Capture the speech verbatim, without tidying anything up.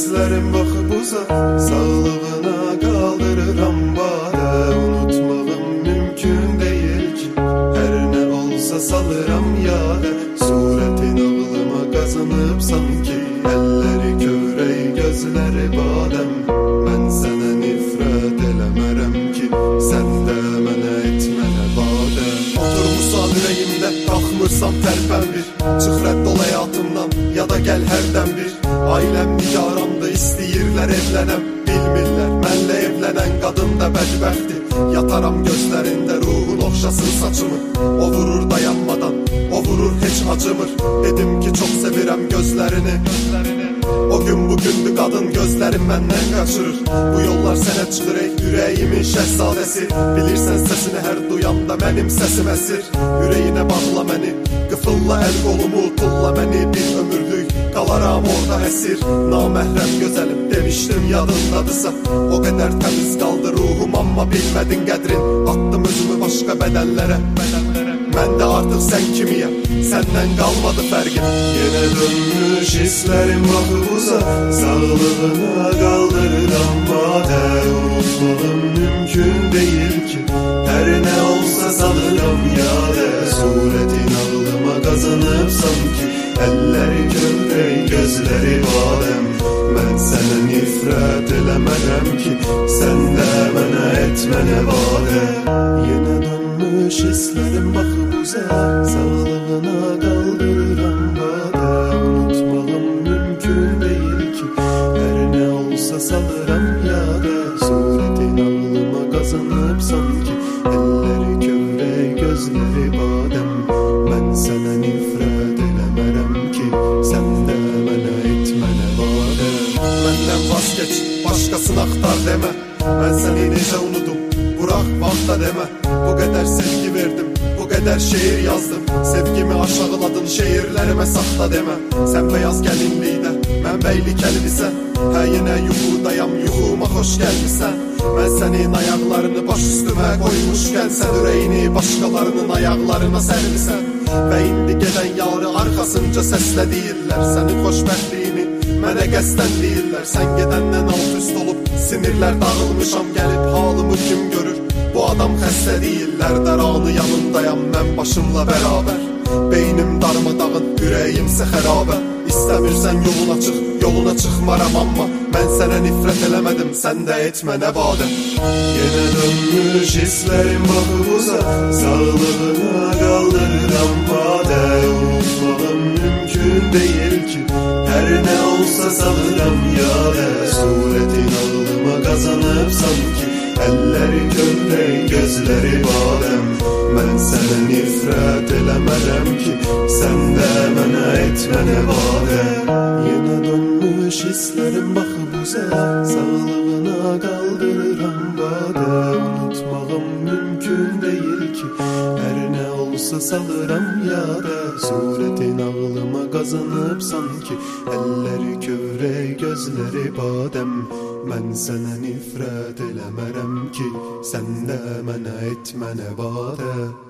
hislerim bakıp uza, sağlığına kaldırıram bari. Unutmağım mümkün değil ki, her ne olsa salıram yâre. Suretin ağlıma kazanıp sanki, elleri kövrey gözleri badem. Ben sana nifret elemerem ki, sen de mənə etmene bade. Oturmuşsan yüreğimde, kalkmırsam terpen bir, çık redd ol hayatımdan ya da gel herden bir. Ailem nigaramda isteyirler evlenem, bilmirler mənle evlenen kadın da bədbəxti. Yataram gözlerinde ruhun okşasın saçımı, o vurur dayanmadan, o vurur hiç acımır. Dedim ki çok sevirem gözlerini, o gün bugündü kadın gözlerim benden kaçırır. Bu yollar sene çıkır ey yüreğimin şehzadesi. Bilirsen sesini her duyanda benim sesim esir. Yüreğine bağla beni, kıfılla el kolumu, tulla beni bir ömürlük. Kalaram orada esir, namehrem gözelim demiştim yadındadısa. O kadar temiz kaldı ruhum ama bilmedin kadrin. Attım özümü başka bedenlere, ben de artık sen kimiyim, senden kalmadı fergim. Yine dönmüş hislerim bakıp uza, sağlığına kaldırıram bade. Unutmağım mümkün değil ki, her ne olsa salıram yâre. Suretin ağlıma kazanıp sanki, elleri kövrey gözleri badem. Ben sana nifret elemerem ki, sen de mənə etmene bade. Yine dönmüş hislerim bakıp uza, sağlığına kaldırıram bade. Unutmağım mümkün değil ki, her ne olsa salıram yâre. Suretin ağlıma kazanıp sanki, elleri kövrey gözleri badem. Ben sana nifret elemerem ki, sen de mənə etmene bade. Benden vazgeç, başkasını aktar deme, ben seni nece unudum, bırak vakta deme. Bu kadar sevgi verdim, bu kadar şiir yazdım. Sevgimi aşağıladın şiirlerime sakla deme. Sen beyaz gelinliğde, ben beylik elbise. Ha yine yuhudayam, yuhuma hoş gelmişsen. Ben senin ayaklarını baş üstüme koymuşken, sen yüreğini başkalarının ayaklarına sermişsen. Ve indi gelen yarı arkasınca sesle değiller, senin hoşbəxtliğini mənə qəsdən deyirlər. Sen gedenden alt üst olup sinirler dağılmışam, gelip halımı kim görür? Bu adam xəstə deyirlər, dəranı yanındayam mən başımla beraber. Beynim darmadağın, yüreğimsə xərabə. İstəmirsən yoluna çıx, yoluna çıxmaram amma mən sənə nifrət eləmədim, sən də etmənə badəm. Yenə dönmüş hislərim baxıb uza, sağlığına kaldırıram bade. Unutmağım mümkün değil ki, her ne olsa salıram yâre. Suretin ağlıma kazanıp sanki, elleri kövrey gözleri badem. Ben sana nifret elemerem ki, sen de mənə etmene bade. Yine dönmüş hislerim bakıp uza, sağlığına kaldırıram bade. Unutmağım mümkün değil ki, her ne olsa salıram yâre. Suretin ağlıma kazanıp sanki, elleri kövrey gözleri badem. Ben sana nifret elemerem ki, sen de mənə etmene bade.